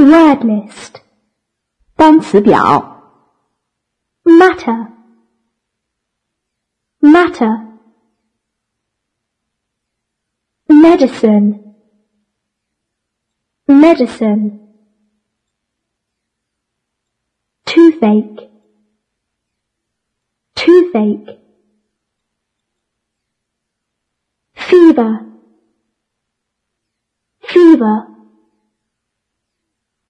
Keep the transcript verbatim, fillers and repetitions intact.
Word list. 单词表 Matter. Matter. Medicine. Medicine. Toothache. Toothache. Fever. Fever.